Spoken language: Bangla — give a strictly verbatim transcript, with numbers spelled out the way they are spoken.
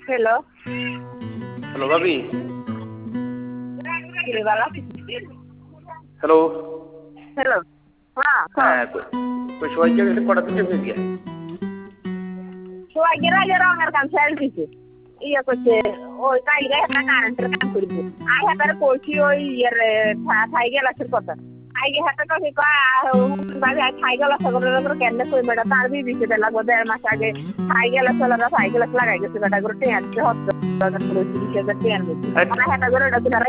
হ্যালো হ্যালো ভাবি বালা হ্যালো হ্যালো হ্যাঁ হ্যাঁ কই সবাই গেছে কটা থেকে হয়ে গিয়া সবাই গেরা গেরা আমার কাম ছেড়ে দিছে ইয়ে করছে ওই কাইলে একটা কারেন্টের কাম করব আই হাতারে করছি ওই ইয়ের থাই গেলাসের কথা আইগে হাতে তো কি কয় বাজে থাই গেলাস করে কেন কই বেটা তার বি দিছে বেলা গো দেড় মাস আগে থাই গেলাস হলো থাই গেলাস লাগাই গেছে বেটা করে টেন হচ্ছে হচ্ছে করে দিছে টেন মানে হাতে করে